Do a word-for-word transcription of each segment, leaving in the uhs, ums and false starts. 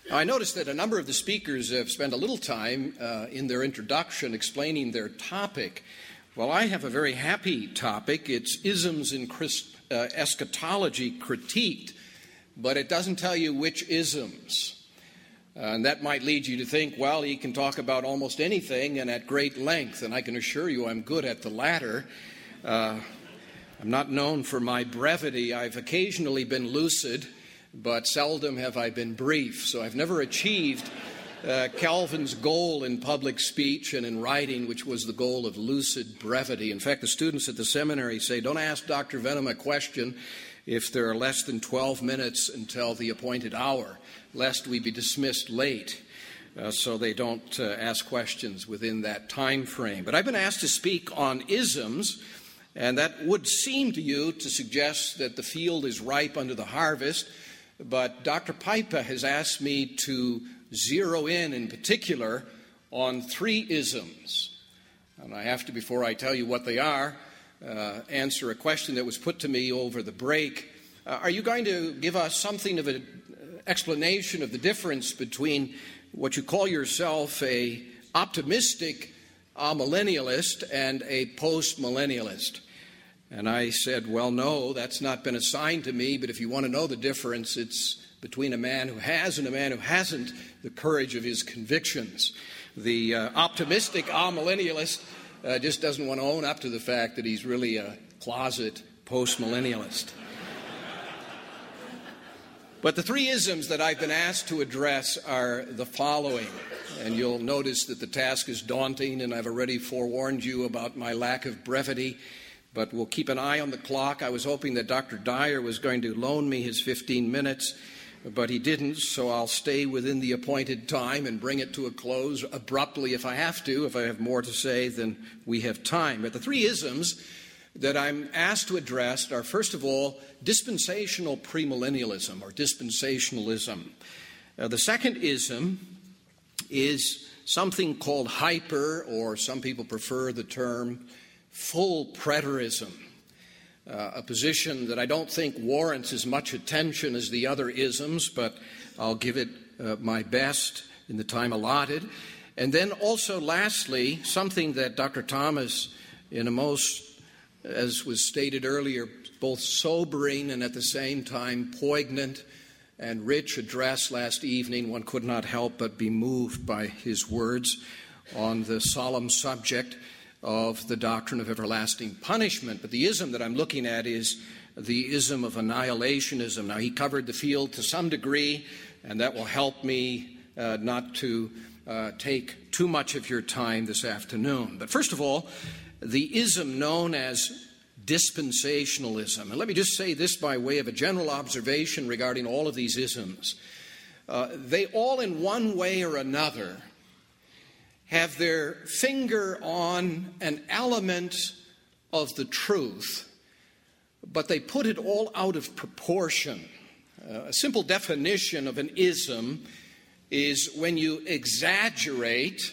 I noticed that a number of the speakers have spent a little time uh, in their introduction explaining their topic. Well, I have a very happy topic. It's isms in Christ, uh, eschatology critiqued, but it doesn't tell you which isms. Uh, and that might lead you to think, well, he can talk about almost anything and at great length, and I can assure you I'm good at the latter. Uh, I'm not known for my brevity. I've occasionally been lucid, but seldom have I been brief. So I've never achieved uh, Calvin's goal in public speech and in writing, which was the goal of lucid brevity. In fact, the students at the seminary say, don't ask Doctor Venom a question if there are less than twelve minutes until the appointed hour, lest we be dismissed late. Uh, so they don't uh, ask questions within that time frame. But I've been asked to speak on isms, and that would seem to you to suggest that the field is ripe unto the harvest. But Doctor Pipa has asked me to zero in, in particular, on three isms. And I have to, before I tell you what they are, uh, answer a question that was put to me over the break. Uh, are you going to give us something of an explanation of the difference between what you call yourself a optimistic amillennialist and a post-millennialist? And I said, well, no, that's not been assigned to me, but if you want to know the difference, it's between a man who has and a man who hasn't the courage of his convictions. The uh, optimistic amillennialist uh, just doesn't want to own up to the fact that he's really a closet post-millennialist. But the three isms that I've been asked to address are the following, and you'll notice that the task is daunting, and I've already forewarned you about my lack of brevity. But we'll keep an eye on the clock. I was hoping that Doctor Dyer was going to loan me his fifteen minutes, but he didn't, so I'll stay within the appointed time and bring it to a close abruptly if I have to. If I have more to say, then we have time. But the three isms that I'm asked to address are, first of all, dispensational premillennialism or dispensationalism. Uh, the second ism is something called hyper, or some people prefer the term full preterism, uh, a position that I don't think warrants as much attention as the other isms, but I'll give it uh, my best in the time allotted. And then also, lastly, something that Doctor Thomas, in a most, as was stated earlier, both sobering and at the same time poignant and rich address last evening, one could not help but be moved by his words on the solemn subject of the doctrine of everlasting punishment. But the ism that I'm looking at is the ism of annihilationism. Now, he covered the field to some degree, and that will help me uh, not to uh, take too much of your time this afternoon. But first of all, the ism known as dispensationalism. And let me just say this by way of a general observation regarding all of these isms. Uh, they all, in one way or another, have their finger on an element of the truth, but they put it all out of proportion. Uh, a simple definition of an ism is when you exaggerate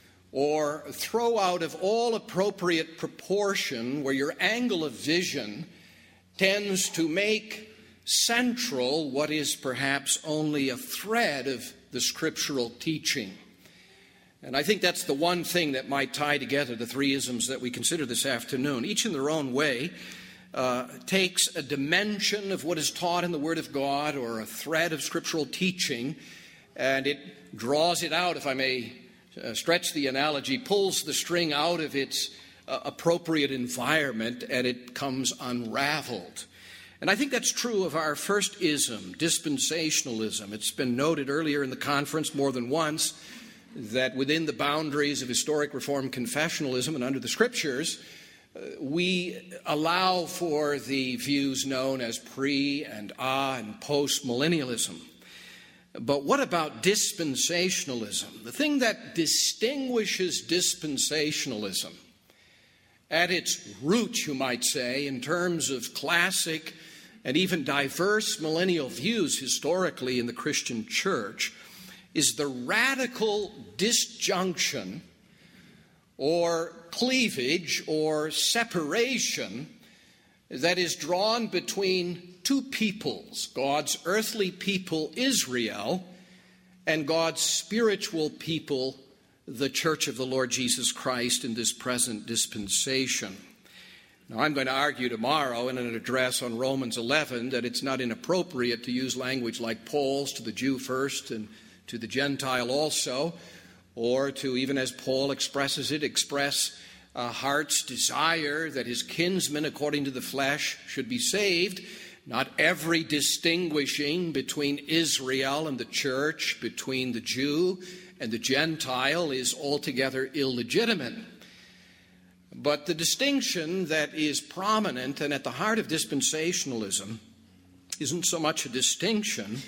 or throw out of all appropriate proportion where your angle of vision tends to make central what is perhaps only a thread of the scriptural teaching. And I think that's the one thing that might tie together the three isms that we consider this afternoon. Each in their own way uh, takes a dimension of what is taught in the Word of God or a thread of scriptural teaching, and it draws it out, if I may uh, stretch the analogy, pulls the string out of its uh, appropriate environment, and it comes unraveled. And I think that's true of our first ism, dispensationalism. It's been noted earlier in the conference more than once that within the boundaries of historic Reformed confessionalism and under the Scriptures, uh, we allow for the views known as pre- and ah- and post-millennialism. But what about dispensationalism? The thing that distinguishes dispensationalism at its roots, you might say, in terms of classic and even diverse millennial views historically in the Christian church, is the radical disjunction or cleavage or separation that is drawn between two peoples, God's earthly people, Israel, and God's spiritual people, the Church of the Lord Jesus Christ in this present dispensation. Now, I'm going to argue tomorrow in an address on Romans eleven that it's not inappropriate to use language like Paul's, to the Jew first and to the Gentile also, or to, even as Paul expresses it, express a heart's desire that his kinsmen according to the flesh should be saved. Not every distinguishing between Israel and the church, between the Jew and the Gentile, is altogether illegitimate. But the distinction that is prominent and at the heart of dispensationalism isn't so much a distinction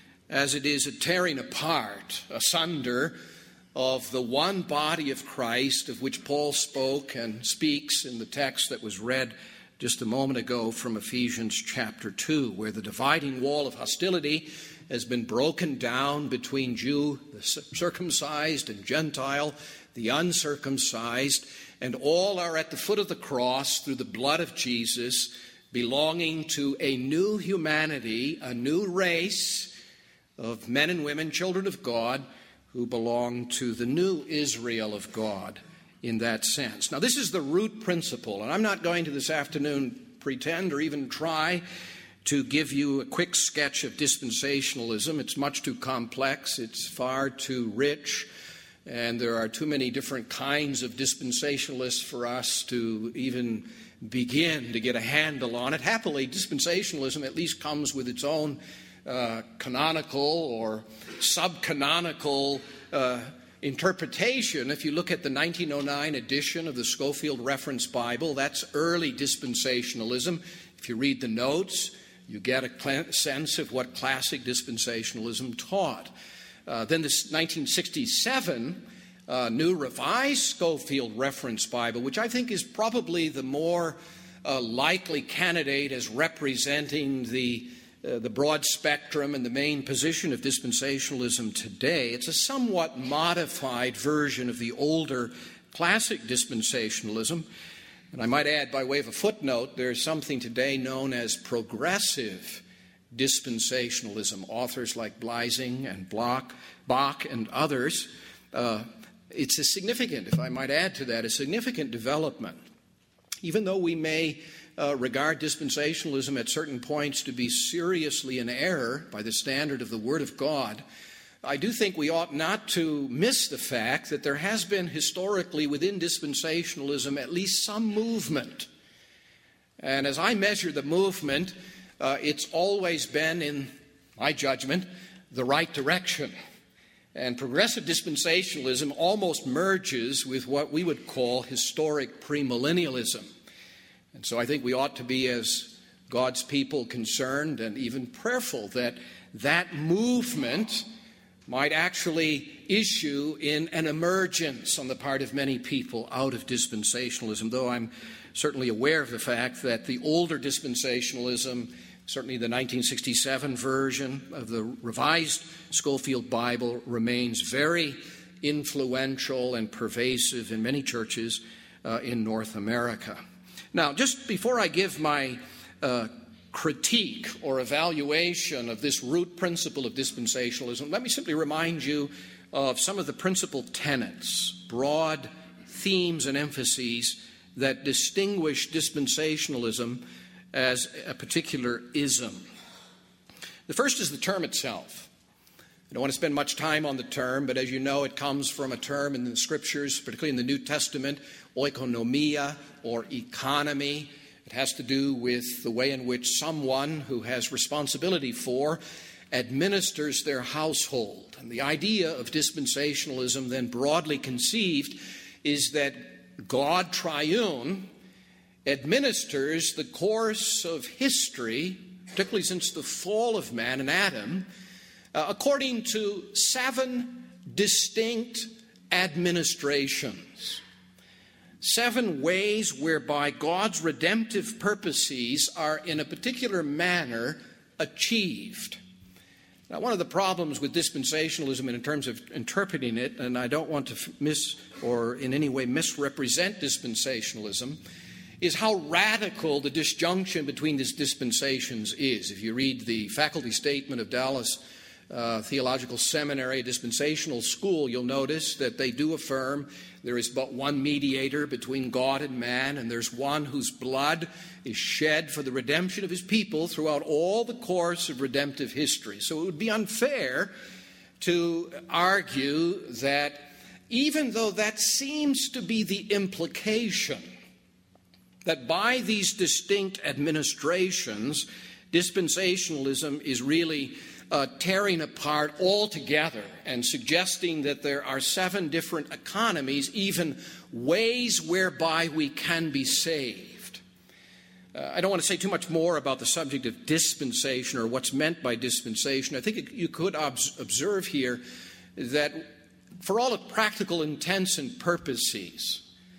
as it is a tearing apart, asunder, of the one body of Christ of which Paul spoke and speaks in the text that was read just a moment ago from Ephesians chapter two, where the dividing wall of hostility has been broken down between Jew, the circumcised, and Gentile, the uncircumcised, and all are at the foot of the cross through the blood of Jesus, belonging to a new humanity, a new race of men and women, children of God, who belong to the new Israel of God in that sense. Now, this is the root principle, and I'm not going to this afternoon pretend or even try to give you a quick sketch of dispensationalism. It's much too complex, it's far too rich, and there are too many different kinds of dispensationalists for us to even begin to get a handle on it. Happily, dispensationalism at least comes with its own uh, canonical or sub-canonical uh, interpretation. If you look at the nineteen oh nine edition of the Scofield Reference Bible, that's early dispensationalism. If you read the notes, you get a cl- sense of what classic dispensationalism taught. Uh, then this nineteen sixty-seven uh, New Revised Scofield Reference Bible, which I think is probably the more uh, likely candidate as representing the uh, the broad spectrum and the main position of dispensationalism today. It's a somewhat modified version of the older classic dispensationalism. And I might add, by way of a footnote, there's something today known as progressive dispensationalism. Authors like Bleising and Bloch, Bach and others. Uh, it's a significant, if I might add to that, a significant development. Even though we may uh, regard dispensationalism at certain points to be seriously in error by the standard of the Word of God, I do think we ought not to miss the fact that there has been historically within dispensationalism at least some movement. And as I measure the movement, uh, it's always been, in my judgment, the right direction. And progressive dispensationalism almost merges with what we would call historic premillennialism. And so I think we ought to be, as God's people, concerned and even prayerful that that movement might actually issue in an emergence on the part of many people out of dispensationalism, though I'm certainly aware of the fact that the older dispensationalism, certainly the nineteen sixty-seven version of the Revised Scofield Bible, remains very influential and pervasive in many churches uh, in North America. Now, just before I give my uh, critique or evaluation of this root principle of dispensationalism, let me simply remind you of some of the principal tenets, broad themes and emphases that distinguish dispensationalism as a particular ism. The first is the term itself. I don't want to spend much time on the term, but as you know, it comes from a term in the Scriptures, particularly in the New Testament, oikonomia, or economy. It has to do with the way in which someone who has responsibility for administers their household. And the idea of dispensationalism, then broadly conceived, is that God triune administers the course of history, particularly since the fall of man and Adam, uh, according to seven distinct administrations. Seven ways whereby God's redemptive purposes are in a particular manner achieved. Now, one of the problems with dispensationalism in terms of interpreting it, and I don't want to miss or in any way misrepresent dispensationalism, is how radical the disjunction between these dispensations is. If you read the faculty statement of Dallas uh, theological seminary, dispensational school, you'll notice that they do affirm there is but one mediator between God and man, and there's one whose blood is shed for the redemption of his people throughout all the course of redemptive history. So it would be unfair to argue that even though that seems to be the implication, that by these distinct administrations, dispensationalism is really uh, tearing apart altogether and suggesting that there are seven different economies, even ways whereby we can be saved. Uh, I don't want to say too much more about the subject of dispensation or what's meant by dispensation. I think it, you could ob- observe here that for all of practical intents and purposes,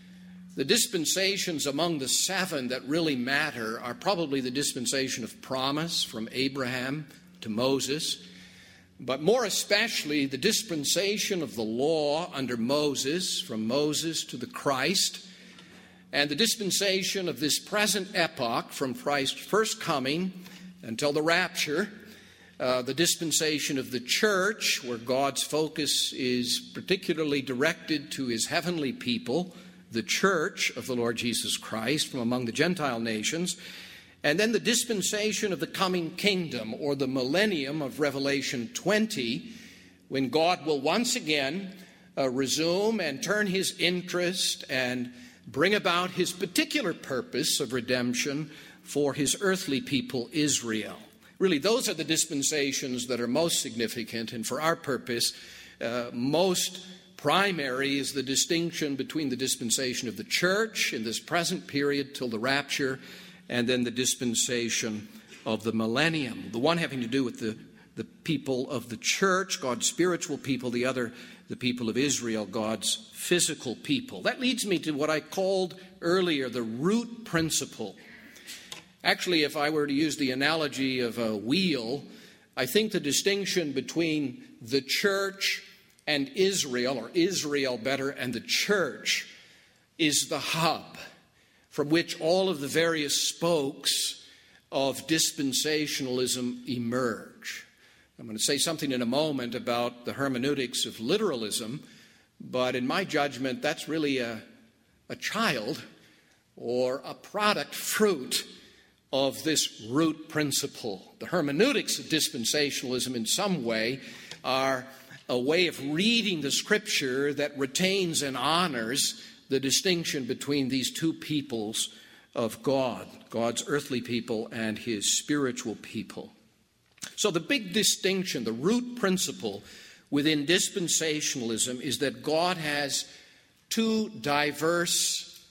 the dispensations among the seven that really matter are probably the dispensation of promise from Abraham to Moses, but more especially the dispensation of the law under Moses, from Moses to the Christ, and the dispensation of this present epoch from Christ's first coming until the rapture, uh, the dispensation of the church, where God's focus is particularly directed to his heavenly people, the church of the Lord Jesus Christ from among the Gentile nations, and then the dispensation of the coming kingdom, or the millennium of Revelation twenty, when God will once again uh, resume and turn his interest and bring about his particular purpose of redemption for his earthly people, Israel. Really, those are the dispensations that are most significant, and for our purpose, uh, most primary is the distinction between the dispensation of the church in this present period till the rapture, and then the dispensation of the millennium. The one having to do with the, the people of the church, God's spiritual people, the other, the people of Israel, God's physical people. That leads me to what I called earlier the root principle. Actually, if I were to use the analogy of a wheel, I think the distinction between the church and Israel, or Israel better, and the church is the hub from which all of the various spokes of dispensationalism emerge. I'm going to say something in a moment about the hermeneutics of literalism, but in my judgment, that's really a, a child or a product, fruit of this root principle. The hermeneutics of dispensationalism in some way are a way of reading the Scripture that retains and honors the distinction between these two peoples of God, God's earthly people and his spiritual people. So the big distinction, the root principle within dispensationalism is that God has two diverse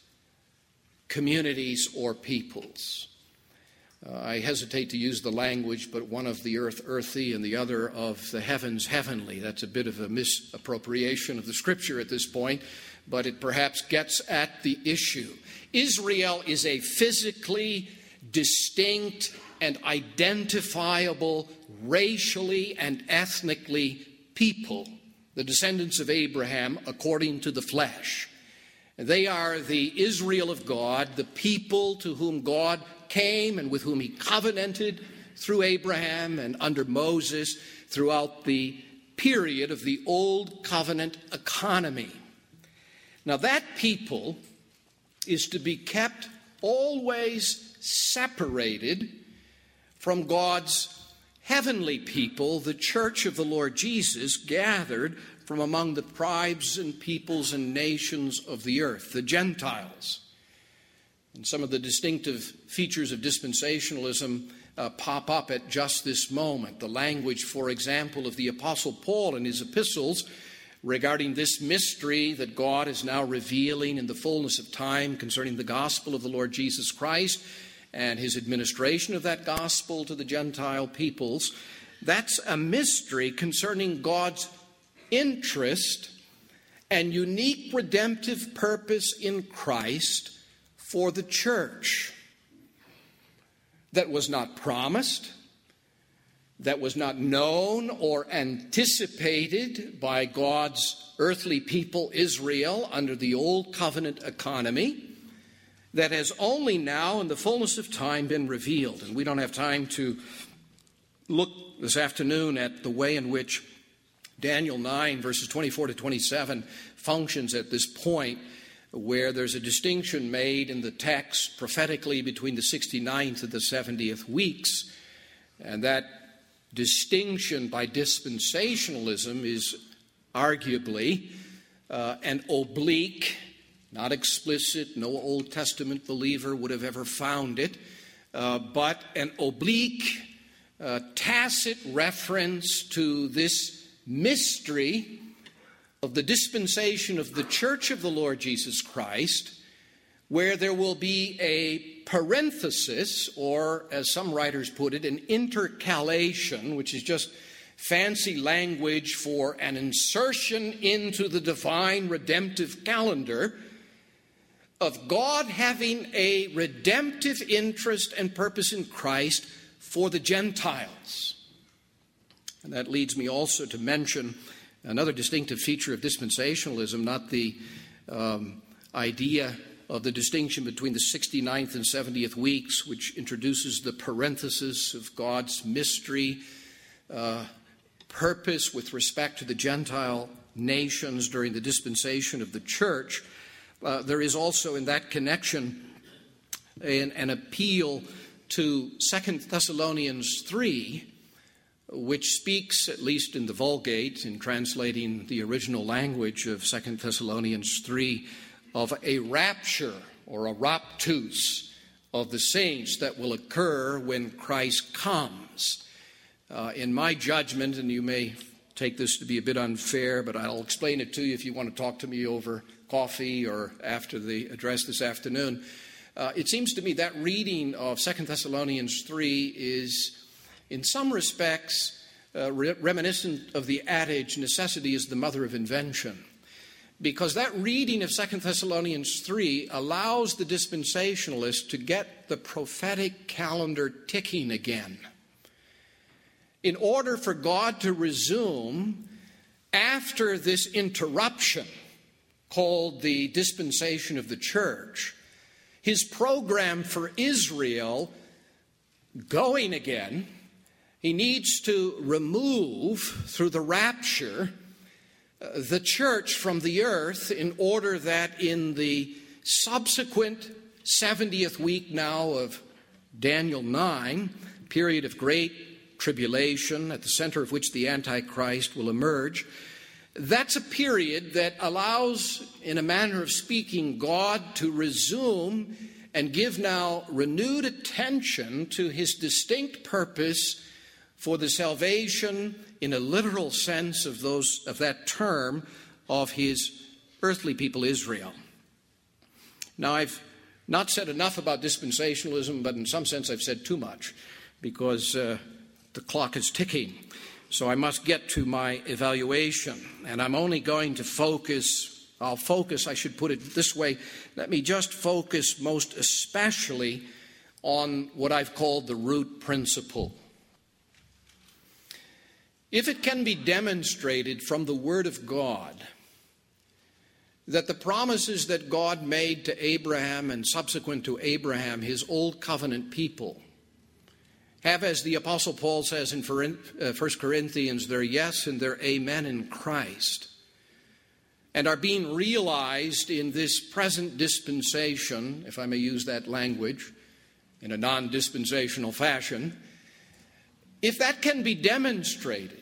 communities or peoples. Uh, I hesitate to use the language, but one of the earth earthy and the other of the heavens heavenly. That's a bit of a misappropriation of the Scripture at this point, but it perhaps gets at the issue. Israel is a physically distinct and identifiable, racially and ethnically people, the descendants of Abraham according to the flesh. They are the Israel of God, the people to whom God came and with whom he covenanted through Abraham and under Moses throughout the period of the Old Covenant economy. Now, that people is to be kept always separated from God's heavenly people, the church of the Lord Jesus, gathered from among the tribes and peoples and nations of the earth, the Gentiles. And some of the distinctive features of dispensationalism uh, pop up at just this moment. The language, for example, of the Apostle Paul in his epistles regarding this mystery that God is now revealing in the fullness of time concerning the gospel of the Lord Jesus Christ and his administration of that gospel to the Gentile peoples. That's a mystery concerning God's interest and unique redemptive purpose in Christ for the church that was not promised, that was not known or anticipated by God's earthly people, Israel, under the Old Covenant economy, that has only now, in the fullness of time, been revealed. And we don't have time to look this afternoon at the way in which Daniel nine, verses twenty-four to twenty-seven, functions at this point, where there's a distinction made in the text prophetically between the sixty-ninth and the seventieth weeks. And that distinction by dispensationalism is arguably uh, an oblique, not explicit, no Old Testament believer would have ever found it, uh, but an oblique, uh, tacit reference to this mystery of the dispensation of the Church of the Lord Jesus Christ, where there will be a parenthesis, or as some writers put it, an intercalation, which is just fancy language for an insertion into the divine redemptive calendar of God having a redemptive interest and purpose in Christ for the Gentiles. And that leads me also to mention another distinctive feature of dispensationalism, not the um, idea of the distinction between the sixty-ninth and seventieth weeks, which introduces the parenthesis of God's mystery, uh, purpose with respect to the Gentile nations during the dispensation of the church. Uh, there is also in that connection an, an appeal to Second Thessalonians three, which speaks, at least in the Vulgate, in translating the original language of Second Thessalonians three, of a rapture or a raptus of the saints that will occur when Christ comes. Uh, in my judgment, and you may take this to be a bit unfair, but I'll explain it to you if you want to talk to me over coffee or after the address this afternoon. Uh, it seems to me that reading of Second Thessalonians three is, in some respects, uh, re- reminiscent of the adage, necessity is the mother of invention. Because that reading of Second Thessalonians three allows the dispensationalist to get the prophetic calendar ticking again. In order for God to resume, after this interruption called the dispensation of the church, his program for Israel going again, he needs to remove, through the rapture, uh, the church from the earth in order that in the subsequent seventieth week now of Daniel nine, period of great tribulation at the center of which the Antichrist will emerge, that's a period that allows, in a manner of speaking, God to resume and give now renewed attention to his distinct purpose for the salvation, in a literal sense of those of that term, of his earthly people Israel. Now, I've not said enough about dispensationalism, but in some sense I've said too much, because uh, the clock is ticking. So I must get to my evaluation, and I'm only going to focus, I'll focus, I should put it this way, let me just focus most especially on what I've called the root principle. If it can be demonstrated from the Word of God that the promises that God made to Abraham and subsequent to Abraham, his old covenant people, have, as the Apostle Paul says in First Corinthians, their yes and their amen in Christ, and are being realized in this present dispensation, if I may use that language, in a non-dispensational fashion, if that can be demonstrated,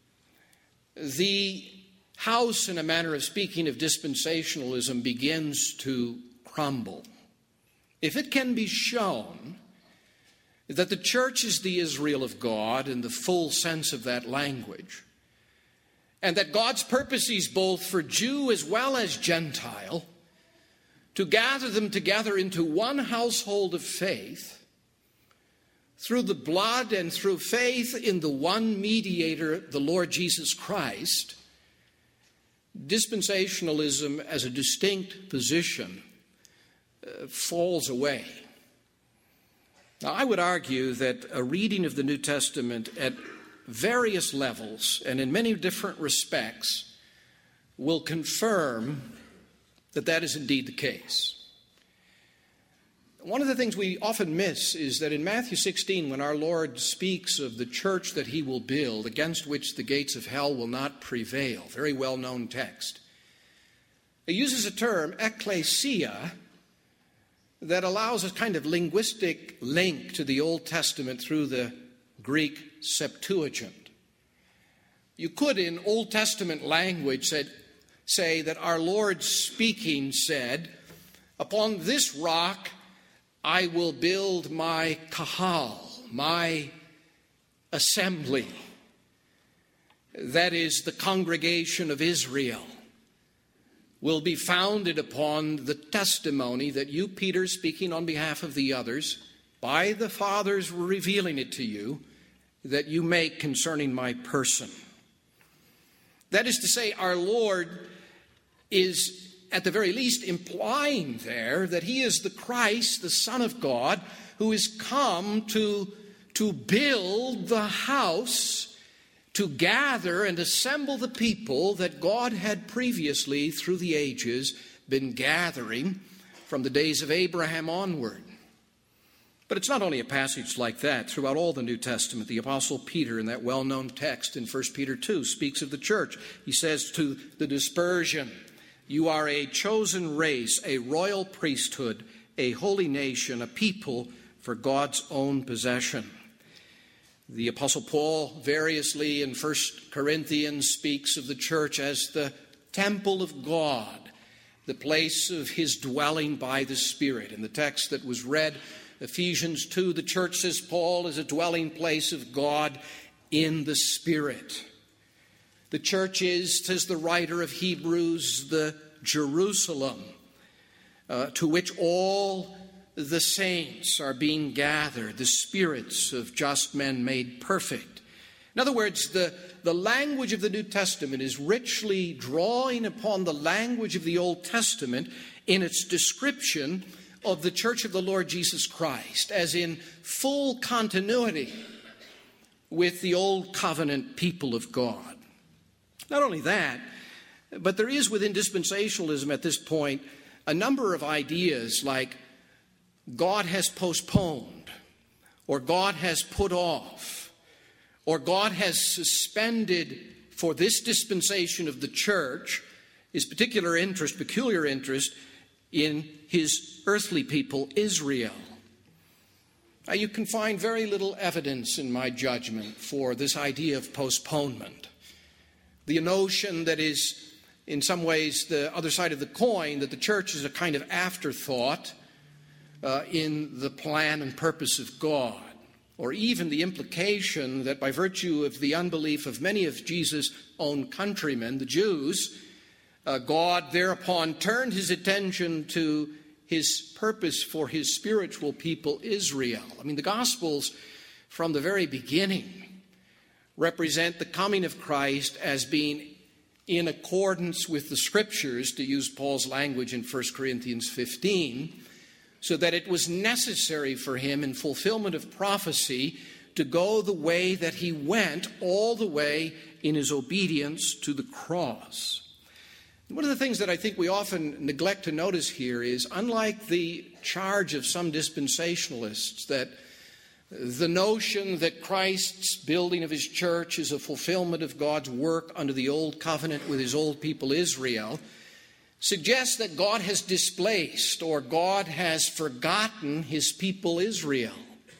the house, in a manner of speaking, of dispensationalism begins to crumble. If it can be shown that the church is the Israel of God in the full sense of that language, and that God's purpose is both for Jew as well as Gentile to gather them together into one household of faith through the blood and through faith in the one mediator, the Lord Jesus Christ, dispensationalism as a distinct position uh, falls away. Now, I would argue that a reading of the New Testament at various levels and in many different respects will confirm that that is indeed the case. one of the things we often miss is that in Matthew sixteen, when our Lord speaks of the church that he will build, against which the gates of hell will not prevail, very well-known text, he uses a term, ekklesia, that allows a kind of linguistic link to the Old Testament through the Greek Septuagint. You could, in Old Testament language, said, say that our Lord speaking said, "Upon this rock I will build my kahal," my assembly. That is, the congregation of Israel will be founded upon the testimony that you, Peter, speaking on behalf of the others, by the Father's revealing it to you, that you make concerning my person. That is to say, our Lord is at the very least implying there that he is the Christ, the Son of God, who is come to, to build the house, to gather and assemble the people that God had previously, through the ages, been gathering from the days of Abraham onward. But it's not only a passage like that. Throughout all the New Testament, the Apostle Peter, in that well-known text in First Peter two, speaks of the church. He says to the dispersion, "You are a chosen race, a royal priesthood, a holy nation, a people for God's own possession." The Apostle Paul variously in First Corinthians speaks of the church as the temple of God, the place of his dwelling by the Spirit. In the text that was read, Ephesians two, the church, says Paul, is a dwelling place of God in the Spirit. The church is, says the writer of Hebrews, the Jerusalem uh, to which all the saints are being gathered, the spirits of just men made perfect. In other words, the, the language of the New Testament is richly drawing upon the language of the Old Testament in its description of the church of the Lord Jesus Christ, as in full continuity with the Old Covenant people of God. Not only that, but there is within dispensationalism at this point a number of ideas like God has postponed, or God has put off, or God has suspended for this dispensation of the church his particular interest, peculiar interest in his earthly people, Israel. Now, you can find very little evidence in my judgment for this idea of postponement. The notion that is in some ways the other side of the coin, that the church is a kind of afterthought uh, in the plan and purpose of God, or even the implication that by virtue of the unbelief of many of Jesus' own countrymen, the Jews, uh, God thereupon turned his attention to his purpose for his spiritual people, Israel. I mean, the Gospels from the very beginning represent the coming of Christ as being in accordance with the Scriptures, to use Paul's language in First Corinthians fifteen, so that it was necessary for him in fulfillment of prophecy to go the way that he went, all the way in his obedience to the cross. And one of the things that I think we often neglect to notice here is, unlike the charge of some dispensationalists that the notion that Christ's building of his church is a fulfillment of God's work under the old covenant with his old people Israel, suggests that God has displaced or God has forgotten his people Israel.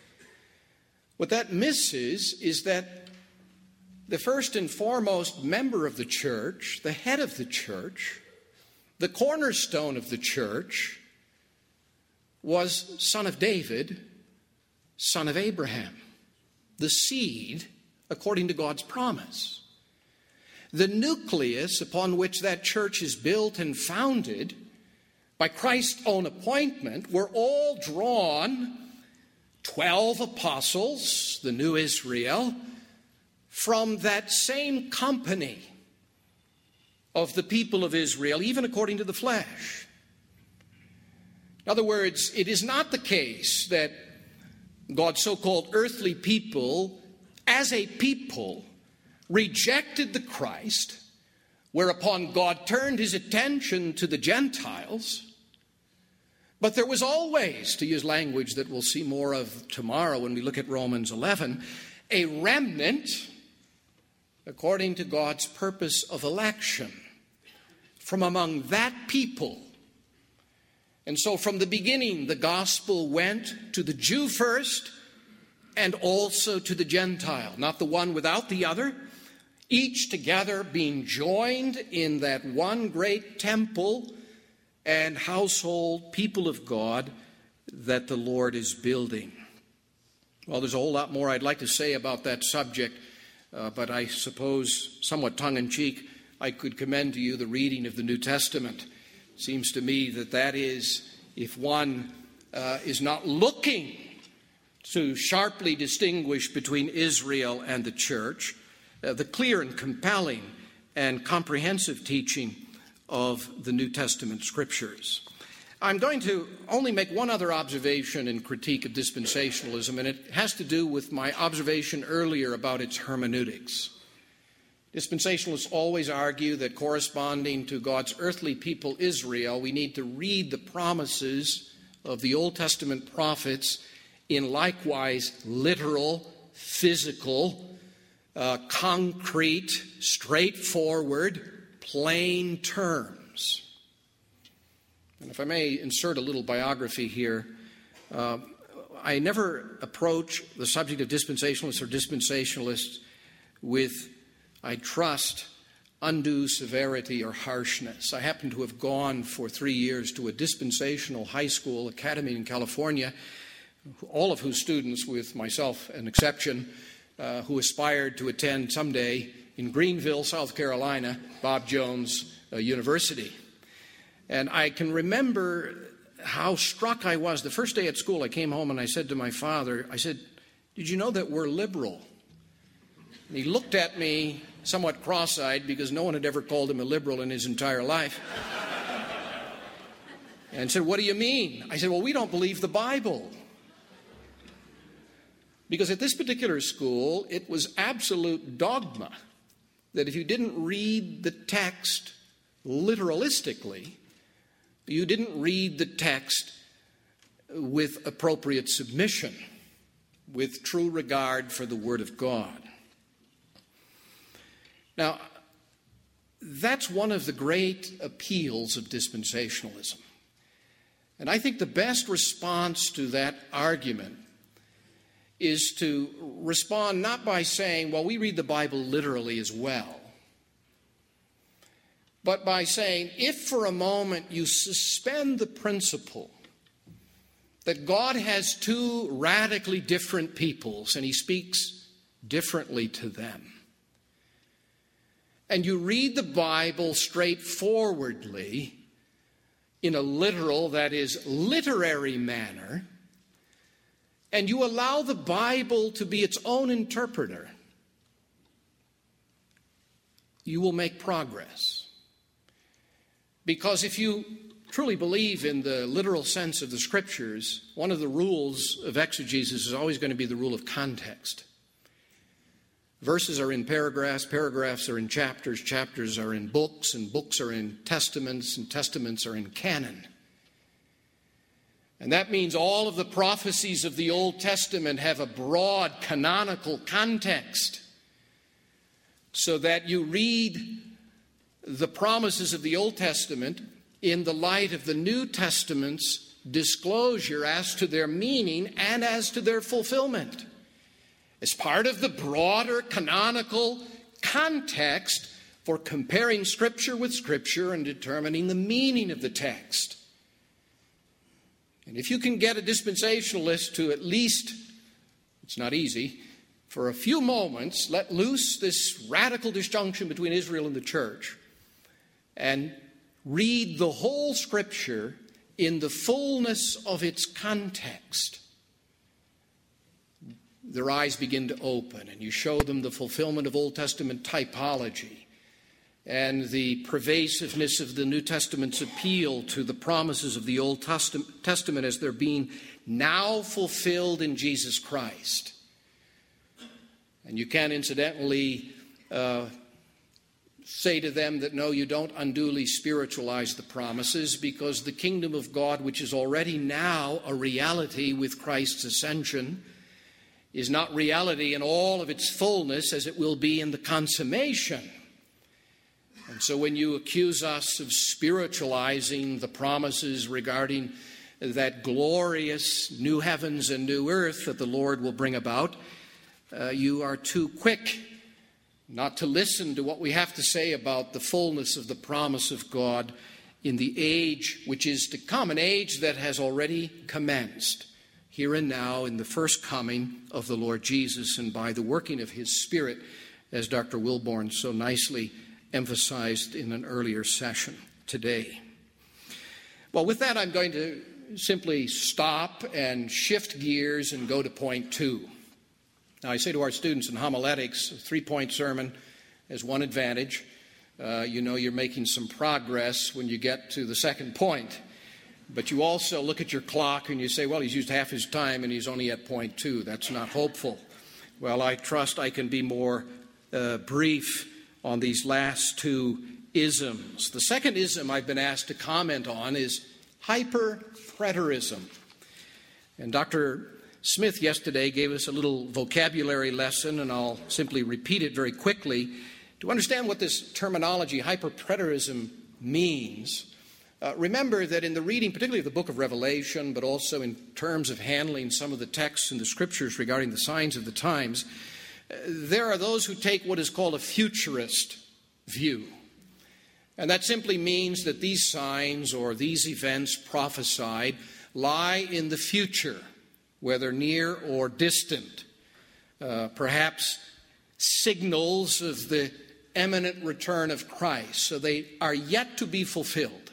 What that misses is that the first and foremost member of the church, the head of the church, the cornerstone of the church, was son of David, son of Abraham, the seed according to God's promise. The nucleus upon which that church is built and founded by Christ's own appointment were all drawn, twelve apostles, the new Israel, from that same company of the people of Israel, even according to the flesh. In other words, it is not the case that God's so-called earthly people, as a people, rejected the Christ, whereupon God turned his attention to the Gentiles, But there was always, to use language that we'll see more of tomorrow when we look at Romans eleven, a remnant according to God's purpose of election from among that people. And so from the beginning, the gospel went to the Jew first and also to the Gentile, not the one without the other, each together being joined in that one great temple and household people of God that the Lord is building. Well, there's a whole lot more I'd like to say about that subject, uh, but I suppose, somewhat tongue-in-cheek, I could commend to you the reading of the New Testament. It seems to me that that is, if one uh, is not looking to sharply distinguish between Israel and the church, uh, the clear and compelling and comprehensive teaching of the New Testament scriptures. I'm going to only make one other observation in critique of dispensationalism, and it has to do with my observation earlier about its hermeneutics. Dispensationalists always argue that corresponding to God's earthly people, Israel, we need to read the promises of the Old Testament prophets in likewise literal, physical, uh, concrete, straightforward, plain terms. And if I may insert a little biography here, uh, I never approach the subject of dispensationalists or dispensationalists with, I trust, undue severity or harshness. I happen to have gone for three years to a dispensational high school academy in California, all of whose students, with myself an exception, uh, who aspired to attend someday in Greenville, South Carolina, Bob Jones uh, University. And I can remember how struck I was. The first day at school, I came home and I said to my father, I said, "Did you know that we're liberal?" And he looked at me somewhat cross-eyed because no one had ever called him a liberal in his entire life. And said, "What do you mean?" I said, "Well, we don't believe the Bible." Because at this particular school, it was absolute dogma that if you didn't read the text literalistically, you didn't read the text with appropriate submission, with true regard for the Word of God. Now, that's one of the great appeals of dispensationalism. And I think the best response to that argument is to respond not by saying, well, we read the Bible literally as well, but by saying, if for a moment you suspend the principle that God has two radically different peoples and he speaks differently to them, and you read the Bible straightforwardly in a literal, that is, literary manner, and you allow the Bible to be its own interpreter, you will make progress. Because if you truly believe in the literal sense of the Scriptures, one of the rules of exegesis is always going to be the rule of context. Verses are in paragraphs, paragraphs are in chapters, chapters are in books, and books are in testaments, and testaments are in canon. And that means all of the prophecies of the Old Testament have a broad canonical context, so that you read the promises of the Old Testament in the light of the New Testament's disclosure as to their meaning and as to their fulfillment, as part of the broader canonical context for comparing Scripture with Scripture and determining the meaning of the text. And if you can get a dispensationalist to at least, it's not easy, for a few moments let loose this radical disjunction between Israel and the church and read the whole Scripture in the fullness of its context, their eyes begin to open, and you show them the fulfillment of Old Testament typology and the pervasiveness of the New Testament's appeal to the promises of the Old Testament as they're being now fulfilled in Jesus Christ. And you can, incidentally, uh, say to them that, no, you don't unduly spiritualize the promises, because the kingdom of God, which is already now a reality with Christ's ascension, is not reality in all of its fullness as it will be in the consummation. And so when you accuse us of spiritualizing the promises regarding that glorious new heavens and new earth that the Lord will bring about, uh, you are too quick not to listen to what we have to say about the fullness of the promise of God in the age which is to come, an age that has already commenced, here and now in the first coming of the Lord Jesus and by the working of his Spirit, as Doctor Wilborn so nicely emphasized in an earlier session today. Well, with that, I'm going to simply stop and shift gears and go to point two. Now, I say to our students in homiletics, a three-point sermon has one advantage. Uh, you know you're making some progress when you get to the second point. But you also look at your clock and you say, well, he's used half his time and he's only at point two. That's not hopeful. Well, I trust I can be more uh, brief on these last two isms. The second ism I've been asked to comment on is hyperpreterism. And Doctor Smith yesterday gave us a little vocabulary lesson, and I'll simply repeat it very quickly. To understand what this terminology, hyperpreterism, means, uh, remember that in the reading, particularly of the book of Revelation, but also in terms of handling some of the texts in the scriptures regarding the signs of the times, uh, there are those who take what is called a futurist view. And that simply means that these signs or these events prophesied lie in the future, whether near or distant, uh, perhaps signals of the imminent return of Christ. So they are yet to be fulfilled.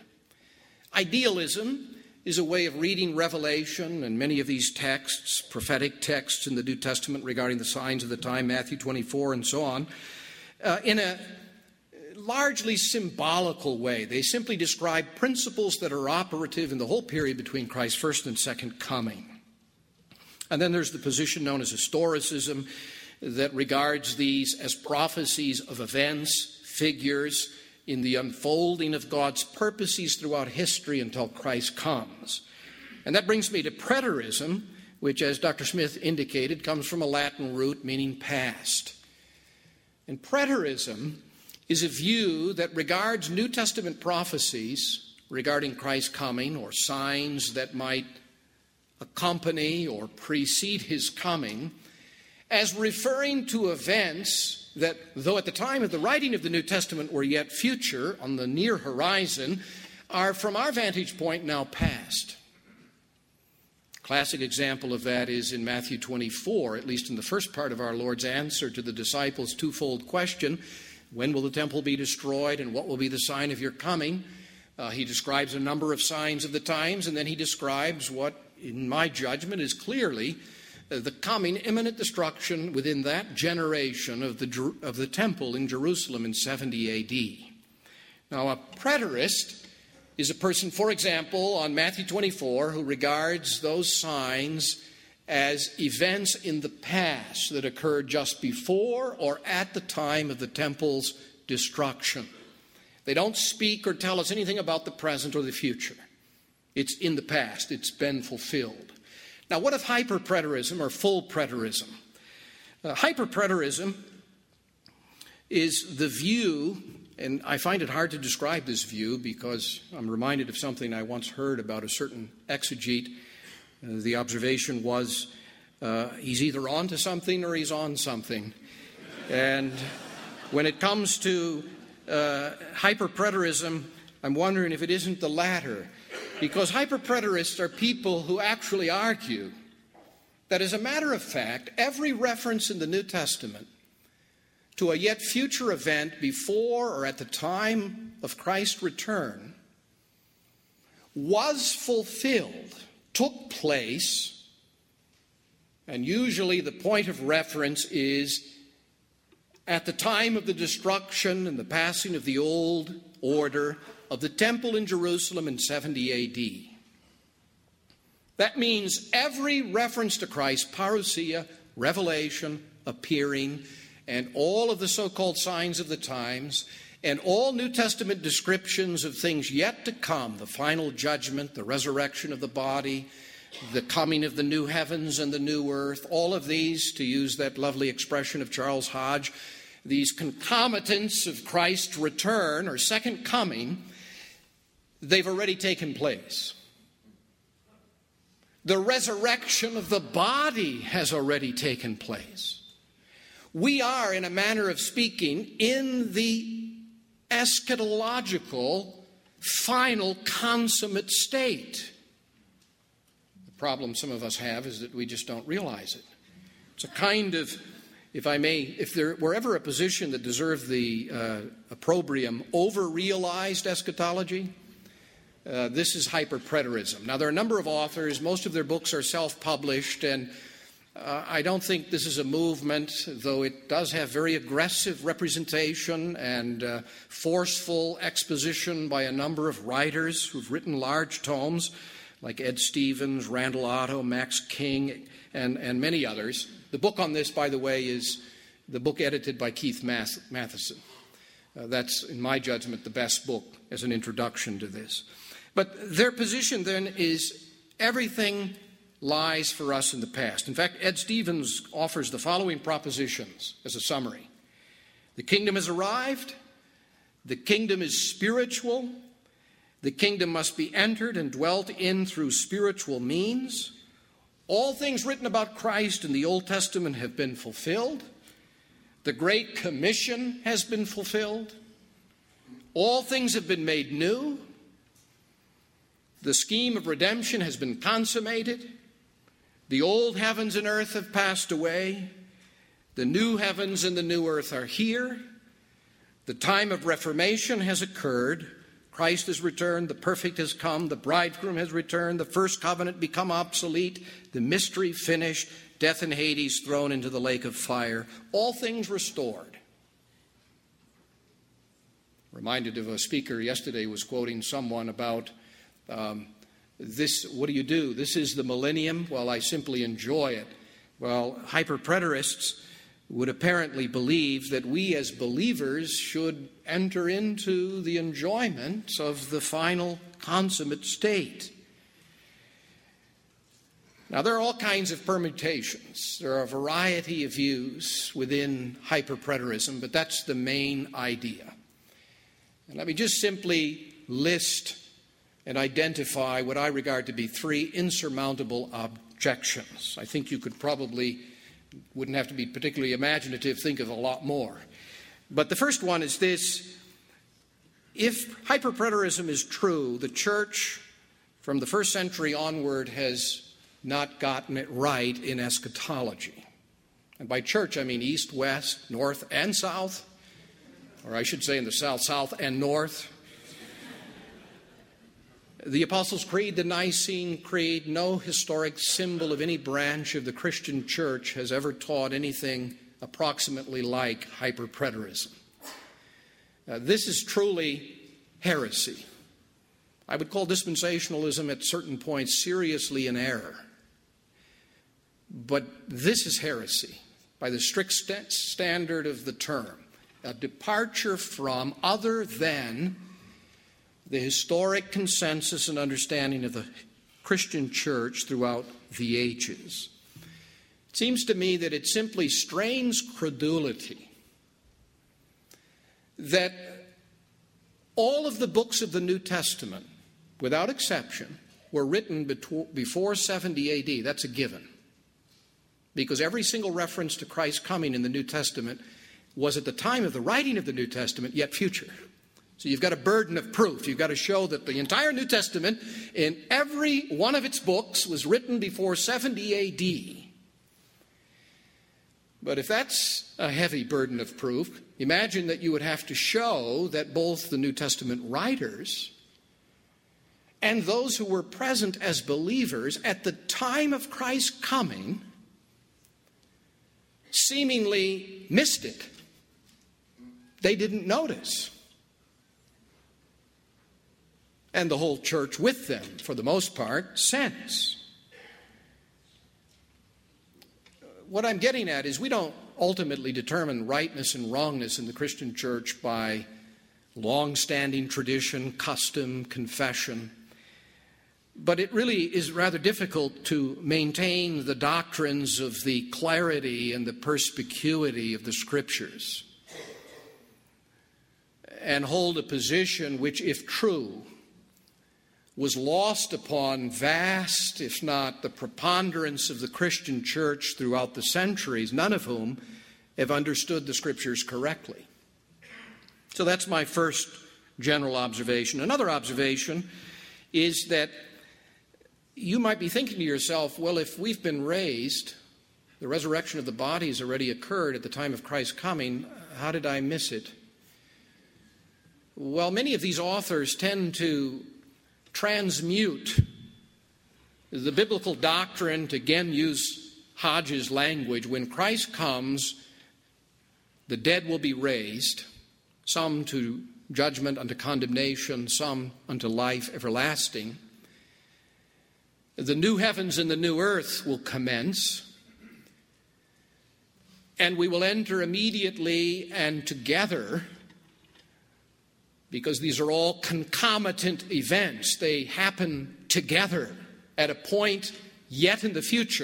Idealism is a way of reading Revelation and many of these texts, prophetic texts in the New Testament regarding the signs of the time, Matthew twenty-four and so on, uh, in a largely symbolical way. They simply describe principles that are operative in the whole period between Christ's first and second coming. And then there's the position known as historicism that regards these as prophecies of events, figures, in the unfolding of God's purposes throughout history until Christ comes. And that brings me to preterism, which, as Doctor Smith indicated, comes from a Latin root meaning past. And preterism is a view that regards New Testament prophecies regarding Christ's coming or signs that might accompany or precede his coming as referring to events that, though at the time of the writing of the New Testament were yet future, on the near horizon, are from our vantage point now past. Classic example of that is in Matthew twenty-four, at least in the first part of our Lord's answer to the disciples' twofold question, when will the temple be destroyed and what will be the sign of your coming? Uh, he describes a number of signs of the times, and then he describes what, in my judgment, is clearly uh, the coming imminent destruction within that generation of the, of the temple in Jerusalem in seventy A D. Now, a preterist is a person, for example, on Matthew twenty-four, who regards those signs as events in the past that occurred just before or at the time of the temple's destruction. They don't speak or tell us anything about the present or the future. It's in the past. It's been fulfilled. Now, what of hyperpreterism or full preterism? Uh, hyperpreterism is the view, and I find it hard to describe this view because I'm reminded of something I once heard about a certain exegete. Uh, the observation was, uh, he's either on to something or he's on something. And when it comes to uh, hyperpreterism, I'm wondering if it isn't the latter. Because hyperpreterists are people who actually argue that, as a matter of fact, every reference in the New Testament to a yet future event before or at the time of Christ's return was fulfilled, took place, and usually the point of reference is at the time of the destruction and the passing of the old order of the temple in Jerusalem in seventy A D. That means every reference to Christ, parousia, revelation, appearing, and all of the so-called signs of the times And all New Testament descriptions of things yet to come, the final judgment, the resurrection of the body, the coming of the new heavens and the new earth, all of these, to use that lovely expression of Charles Hodge, these concomitants of Christ's return or second coming, they've already taken place. The resurrection of the body has already taken place. We are, in a manner of speaking, in the eschatological, final, consummate state. The problem some of us have is that we just don't realize it. It's a kind of, if I may, if there were ever a position that deserved the uh, opprobrium, over-realized eschatology, uh, this is hyperpreterism. Now, there are a number of authors. Most of their books are self-published, and Uh, I don't think this is a movement, though it does have very aggressive representation and uh, forceful exposition by a number of writers who've written large tomes, like Ed Stevens, Randall Otto, Max King, and, and many others. The book on this, by the way, is the book edited by Keith Matheson. Uh, that's, in my judgment, the best book as an introduction to this. But their position, then, is everything lies for us in the past. In fact, Ed Stevens offers the following propositions as a summary. The kingdom has arrived. The kingdom is spiritual. The kingdom must be entered and dwelt in through spiritual means. All things written about Christ in the Old Testament have been fulfilled. The Great Commission has been fulfilled. All things have been made new. The scheme of redemption has been consummated. The old heavens and earth have passed away. The new heavens and the new earth are here. The time of reformation has occurred. Christ has returned. The perfect has come. The bridegroom has returned. The first covenant become obsolete. The mystery finished. Death and Hades thrown into the lake of fire. All things restored. Reminded of a speaker yesterday was quoting someone about um, This, what do you do? This is the millennium? Well, I simply enjoy it. Well, hyperpreterists would apparently believe that we as believers should enter into the enjoyment of the final consummate state. Now, there are all kinds of permutations. There are a variety of views within hyperpreterism, but that's the main idea. And let me just simply list and identify what I regard to be three insurmountable objections. I think you could probably, wouldn't have to be particularly imaginative, think of a lot more. But the first one is this. If hyperpreterism is true, the church from the first century onward has not gotten it right in eschatology. And by church, I mean east, west, north, and south. Or I should say in the south, south and north. The Apostles' Creed, the Nicene Creed, no historic symbol of any branch of the Christian church has ever taught anything approximately like hyperpreterism. Uh, this is truly heresy. I would call dispensationalism at certain points seriously in error. But this is heresy by the strict st- standard of the term, a departure from other than the historic consensus and understanding of the Christian church throughout the ages. It seems to me that it simply strains credulity that all of the books of the New Testament, without exception, were written before seventy A D. That's a given. Because every single reference to Christ's coming in the New Testament was at the time of the writing of the New Testament, yet future. So you've got a burden of proof. You've got to show that the entire New Testament, in every one of its books, was written before seventy A D. But if that's a heavy burden of proof, imagine that you would have to show that both the New Testament writers and those who were present as believers at the time of Christ's coming seemingly missed it. They didn't notice. And the whole church with them, for the most part, since. What I'm getting at is we don't ultimately determine rightness and wrongness in the Christian church by long-standing tradition, custom, confession. But it really is rather difficult to maintain the doctrines of the clarity and the perspicuity of the Scriptures and hold a position which, if true, was lost upon vast, if not the preponderance of the Christian church throughout the centuries, none of whom have understood the Scriptures correctly. So that's my first general observation. Another observation is that you might be thinking to yourself, well, if we've been raised, the resurrection of the body has already occurred at the time of Christ's coming, how did I miss it? Well, many of these authors tend to transmute the biblical doctrine, to again use Hodges' language. When Christ comes, the dead will be raised, some to judgment unto condemnation, some unto life everlasting. The new heavens and the new earth will commence, and we will enter immediately and together, because these are all concomitant events. They happen together at a point yet in the future.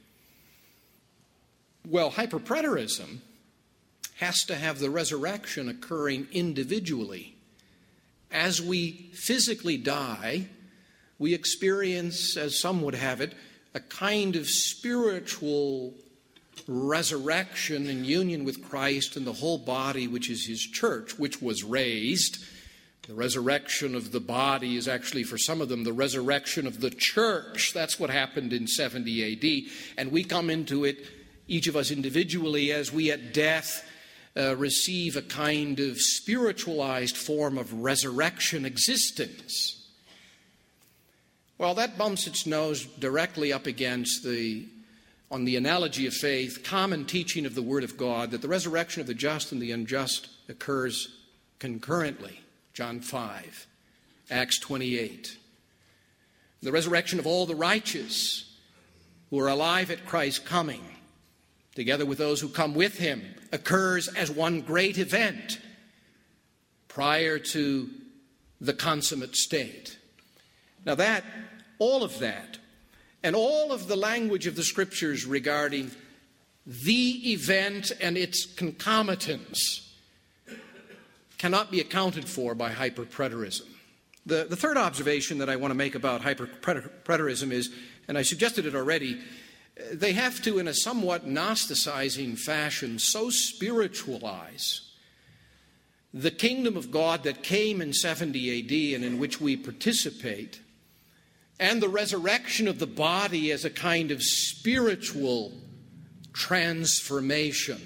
Well, hyperpreterism has to have the resurrection occurring individually. As we physically die, we experience, as some would have it, a kind of spiritual resurrection in union with Christ and the whole body, which is his church, which was raised. The resurrection of the body is actually, for some of them, the resurrection of the church. That's what happened in seventy A D. And we come into it, each of us individually, as we at death uh, receive a kind of spiritualized form of resurrection existence. Well, that bumps its nose directly up against the, on the analogy of faith, common teaching of the Word of God, that the resurrection of the just and the unjust occurs concurrently. John five, Acts twenty-eight. The resurrection of all the righteous who are alive at Christ's coming, together with those who come with him, occurs as one great event prior to the consummate state. Now that, all of that, and all of the language of the Scriptures regarding the event and its concomitants cannot be accounted for by hyperpreterism. The, the third observation that I want to make about hyperpreterism is, and I suggested it already, they have to, in a somewhat Gnosticizing fashion, so spiritualize the kingdom of God that came in seventy A D and in which we participate, and the resurrection of the body as a kind of spiritual transformation,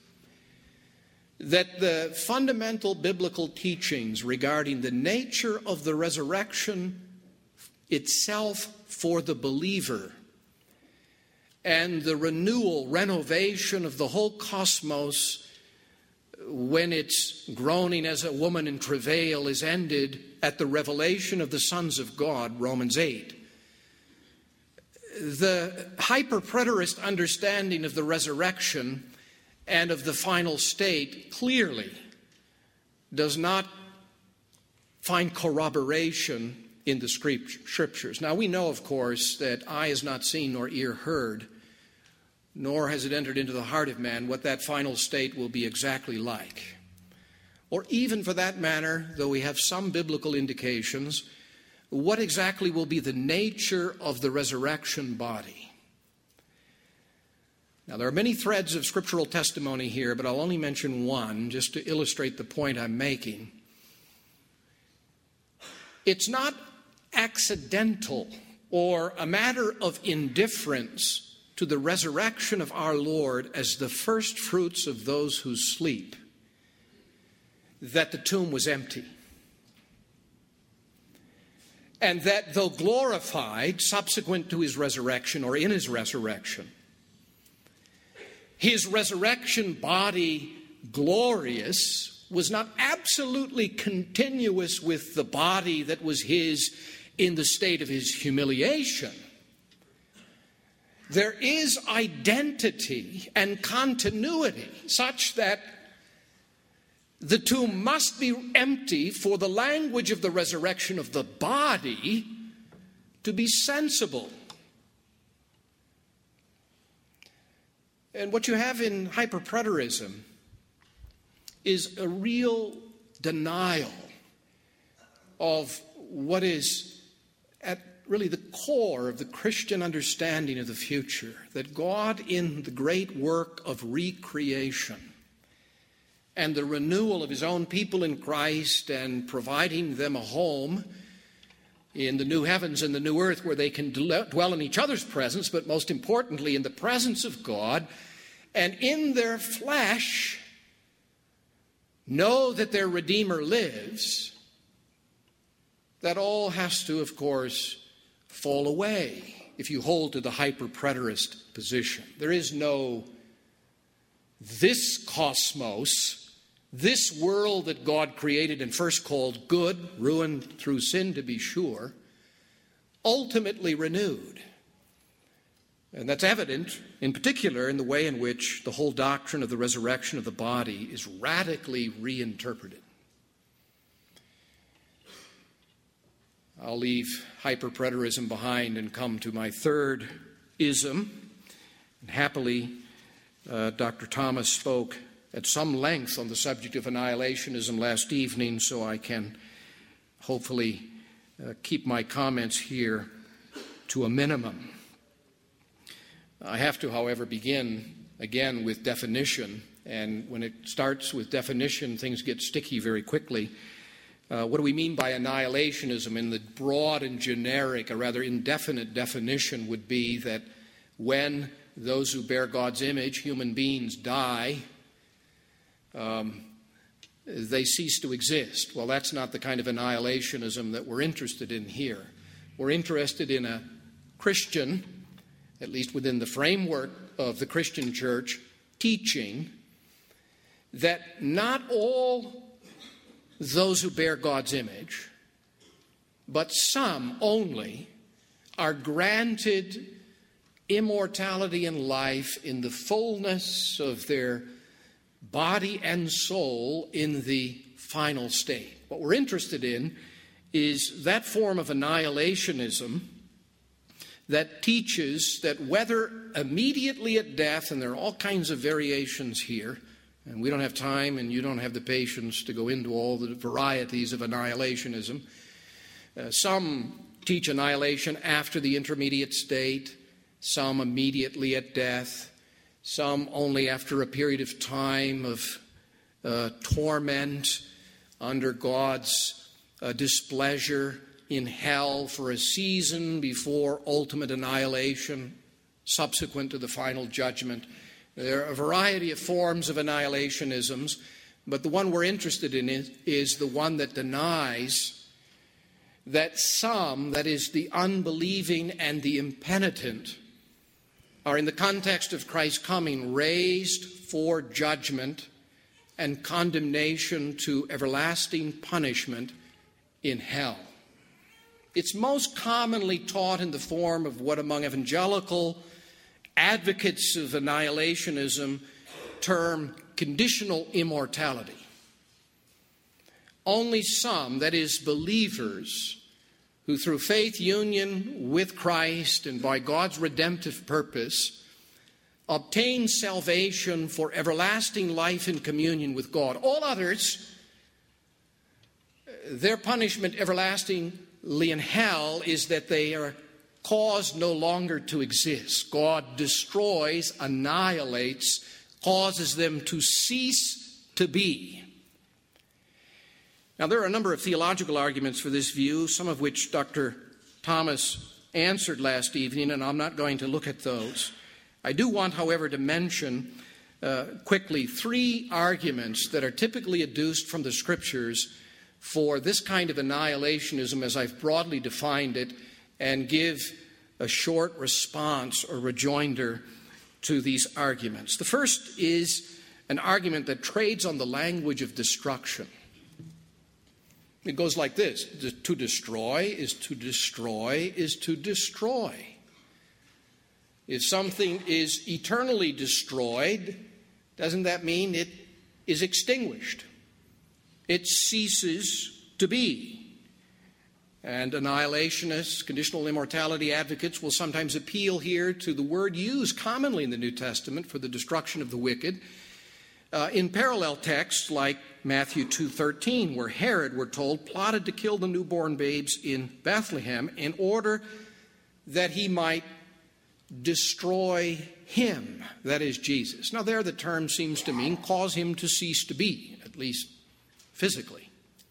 that the fundamental biblical teachings regarding the nature of the resurrection itself for the believer and the renewal, renovation of the whole cosmos when its groaning as a woman in travail is ended at the revelation of the sons of God, Romans eight. The hyperpreterist understanding of the resurrection and of the final state clearly does not find corroboration in the Scriptures. Now, we know, of course, that eye has not seen nor ear heard, nor has it entered into the heart of man what that final state will be exactly like. Or even for that matter, though we have some biblical indications, what exactly will be the nature of the resurrection body. Now, there are many threads of scriptural testimony here, but I'll only mention one just to illustrate the point I'm making. It's not accidental or a matter of indifference to the resurrection of our Lord as the first fruits of those who sleep that the tomb was empty. And that though glorified subsequent to his resurrection or in his resurrection, his resurrection body, glorious, was not absolutely continuous with the body that was his in the state of his humiliation. There is identity and continuity such that the tomb must be empty for the language of the resurrection of the body to be sensible. And what you have in hyperpreterism is a real denial of what is at really the core of the Christian understanding of the future, that God, in the great work of recreation and the renewal of his own people in Christ and providing them a home in the new heavens and the new earth where they can dwell in each other's presence, but most importantly in the presence of God, and in their flesh know that their Redeemer lives, that all has to, of course, fall away if you hold to the hyper-preterist position. There is no this cosmos, this world that God created and first called good, ruined through sin to be sure, ultimately renewed. And that's evident, in particular, in the way in which the whole doctrine of the resurrection of the body is radically reinterpreted. I'll leave hyperpreterism behind and come to my third ism. And happily, uh, Doctor Thomas spoke at some length on the subject of annihilationism last evening, so I can hopefully uh, keep my comments here to a minimum. I have to, however, begin again with definition, and when it starts with definition, things get sticky very quickly. Uh, what do we mean by annihilationism? In the broad and generic, a rather indefinite definition would be that when those who bear God's image, human beings, die, um, they cease to exist. Well, that's not the kind of annihilationism that we're interested in here. We're interested in a Christian, at least within the framework of the Christian church, teaching that not all those who bear God's image, but some only, are granted immortality and life in the fullness of their body and soul in the final state. What we're interested in is that form of annihilationism that teaches that whether immediately at death, and there are all kinds of variations here, and we don't have time and you don't have the patience to go into all the varieties of annihilationism. Uh, some teach annihilation after the intermediate state, some immediately at death, some only after a period of time of uh, torment under God's uh, displeasure in hell for a season before ultimate annihilation, subsequent to the final judgment. There are a variety of forms of annihilationisms, but the one we're interested in is, is the one that denies that some, that is the unbelieving and the impenitent, are in the context of Christ's coming raised for judgment and condemnation to everlasting punishment in hell. It's most commonly taught in the form of what among evangelical advocates of annihilationism term conditional immortality. Only some, that is, believers, who through faith union with Christ and by God's redemptive purpose obtain salvation for everlasting life in communion with God. All others, their punishment everlastingly in hell is that they are caused no longer to exist. God destroys, annihilates, causes them to cease to be. Now, there are a number of theological arguments for this view, some of which Doctor Thomas answered last evening, and I'm not going to look at those. I do want, however, to mention uh, quickly three arguments that are typically adduced from the Scriptures for this kind of annihilationism as I've broadly defined it, and give a short response or rejoinder to these arguments. The first is an argument that trades on the language of destruction. It goes like this: to destroy is to destroy is to destroy. If something is eternally destroyed, doesn't that mean it is extinguished? it ceases to be. And annihilationists, conditional immortality advocates will sometimes appeal here to the word used commonly in the New Testament for the destruction of the wicked uh, in parallel texts like Matthew two thirteen, where Herod, we're told, plotted to kill the newborn babes in Bethlehem in order that he might destroy him, that is Jesus. Now there the term seems to mean cause him to cease to be, at least physically.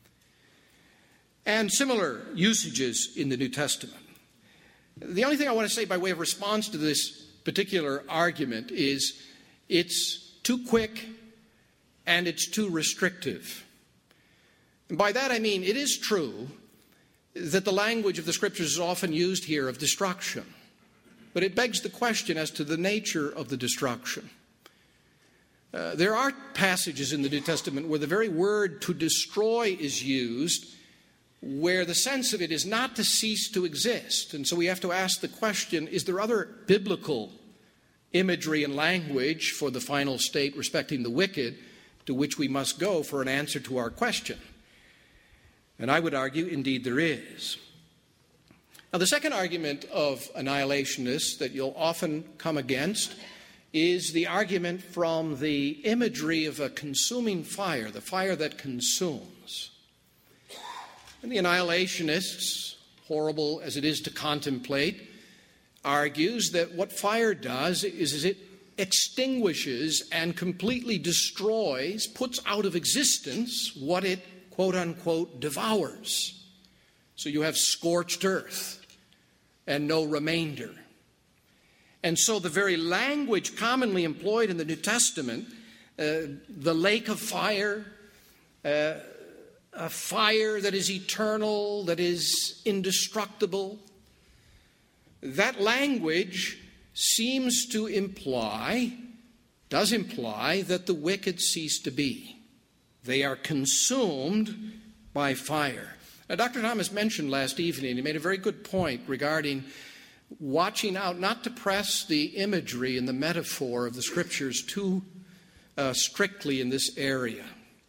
And similar usages in the New Testament. The only thing I want to say by way of response to this particular argument is it's too quick and it's too restrictive. And by that I mean it is true that the language of the Scriptures is often used here of destruction. But it begs the question as to the nature of the destruction. Uh, there are passages in the New Testament where the very word to destroy is used, where the sense of it is not to cease to exist. And so we have to ask the question, is there other biblical imagery and language for the final state respecting the wicked to which we must go for an answer to our question? And I would argue, indeed, there is. Now, the second argument of annihilationists that you'll often come against is the argument from the imagery of a consuming fire, the fire that consumes. And the annihilationists, horrible as it is to contemplate, argues that what fire does is it extinguishes and completely destroys, puts out of existence what it, quote unquote, devours. So you have scorched earth and no remainder. And so the very language commonly employed in the New Testament, uh, the lake of fire, uh, a fire that is eternal, that is indestructible, that language seems to imply, does imply, that the wicked cease to be. They are consumed by fire. Now, Doctor Thomas mentioned last evening, he made a very good point regarding watching out not to press the imagery and the metaphor of the Scriptures too uh, strictly in this area.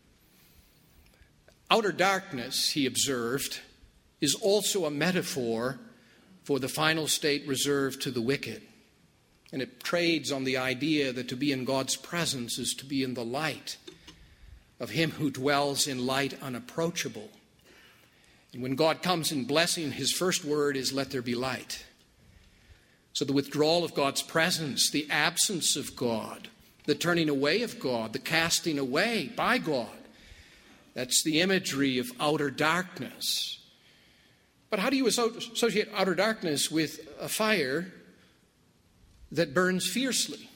Outer darkness, he observed, is also a metaphor for the final state reserved to the wicked. And it trades on the idea that to be in God's presence is to be in the light of Him who dwells in light unapproachable. And when God comes in blessing, His first word is, let there be light. So the withdrawal of God's presence, the absence of God, the turning away of God, the casting away by God, that's the imagery of outer darkness. But how do you associate outer darkness with a fire that burns fiercely?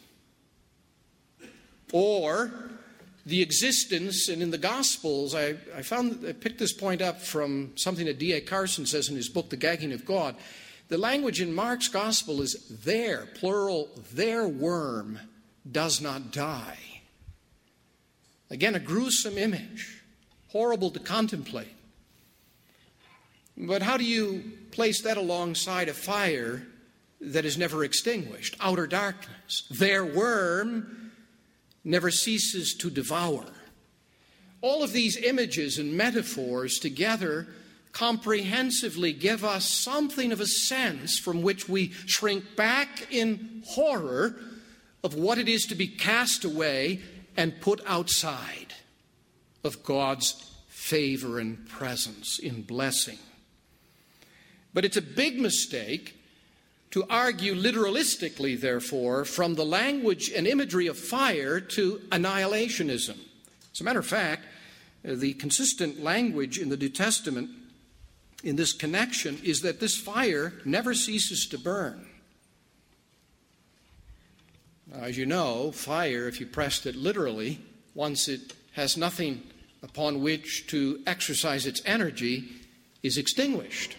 Or the existence, and in the Gospels, I, I found, I picked this point up from something that D A Carson says in his book, The Gagging of God. The language in Mark's Gospel is their, plural, their worm does not die. Again, a gruesome image, horrible to contemplate. But how do you place that alongside a fire that is never extinguished? Outer darkness. Their worm never ceases to devour. All of these images and metaphors together comprehensively give us something of a sense from which we shrink back in horror of what it is to be cast away and put outside of God's favor and presence in blessing. But it's a big mistake to argue literalistically, therefore, from the language and imagery of fire to annihilationism. As a matter of fact, the consistent language in the New Testament in this connection is that this fire never ceases to burn. Now, as you know, fire, if you pressed it literally, once it has nothing upon which to exercise its energy, is extinguished.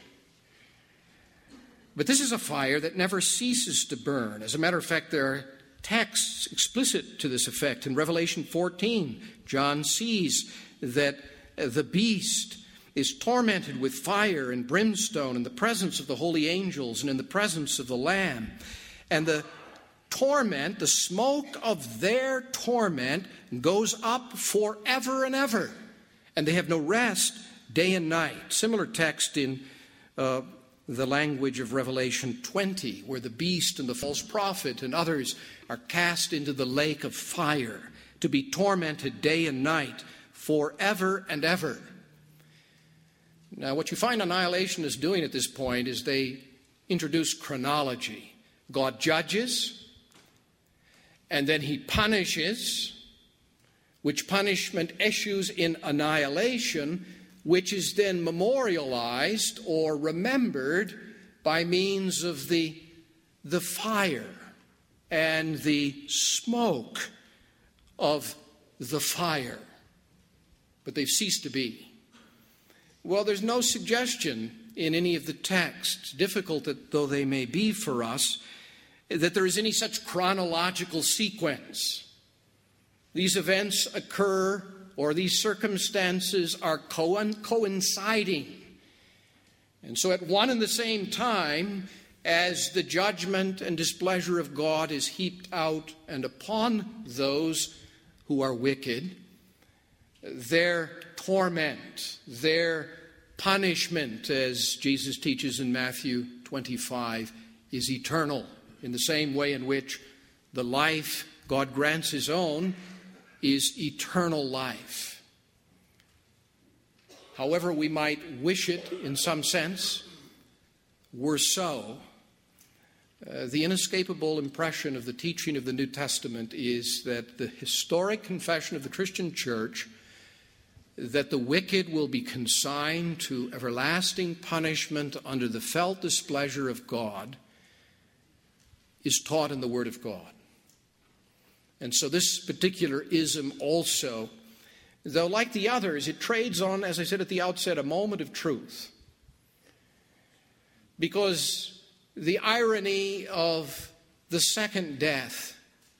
But this is a fire that never ceases to burn. As a matter of fact, there are texts explicit to this effect. In Revelation fourteen, John sees that the beast is tormented with fire and brimstone in the presence of the holy angels and in the presence of the Lamb. And the torment, the smoke of their torment, goes up forever and ever. and they have no rest day and night. Similar text in uh, the language of Revelation twenty, where the beast and the false prophet and others are cast into the lake of fire to be tormented day and night forever and ever. Now, what you find annihilationists doing at this point is they introduce chronology. God judges, and then he punishes, which punishment issues in annihilation, which is then memorialized or remembered by means of the, the fire and the smoke of the fire. But they've ceased to be. Well, there's no suggestion in any of the texts, difficult though they may be for us, that there is any such chronological sequence. These events occur, or these circumstances are co- coinciding. And so at one and the same time, as the judgment and displeasure of God is heaped out and upon those who are wicked, their torment, their punishment, as Jesus teaches in Matthew twenty-five, is eternal, in the same way in which the life God grants his own is eternal life. However we might wish it in some sense, were so, uh, the inescapable impression of the teaching of the New Testament is that the historic confession of the Christian church that the wicked will be consigned to everlasting punishment under the felt displeasure of God is taught in the Word of God. And so this particular ism also, though like the others, it trades on, as I said at the outset, a moment of truth. Because the irony of the second death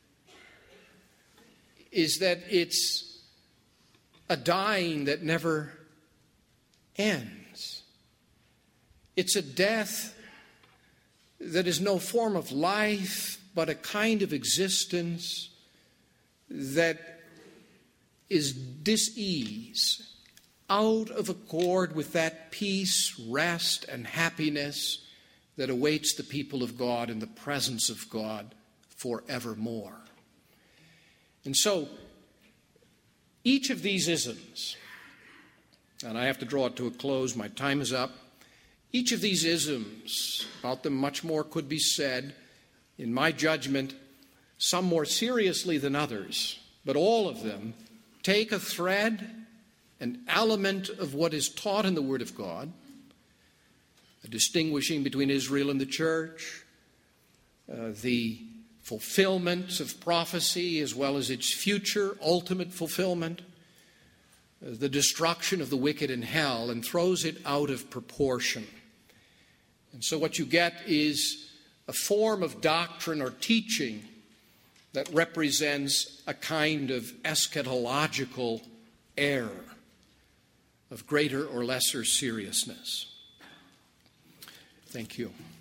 is that it's a dying that never ends. It's a death that is no form of life, but a kind of existence that is dis-ease, out of accord with that peace, rest, and happiness that awaits the people of God in the presence of God forevermore. And so, each of these isms, and I have to draw it to a close, my time is up. Each of these isms, about them much more could be said, in my judgment, some more seriously than others, but all of them take a thread, an element of what is taught in the Word of God, a distinguishing between Israel and the church, uh, the fulfillment of prophecy as well as its future ultimate fulfillment, uh, the destruction of the wicked in hell, and throws it out of proportion. And so what you get is a form of doctrine or teaching that represents a kind of eschatological error of greater or lesser seriousness. Thank you.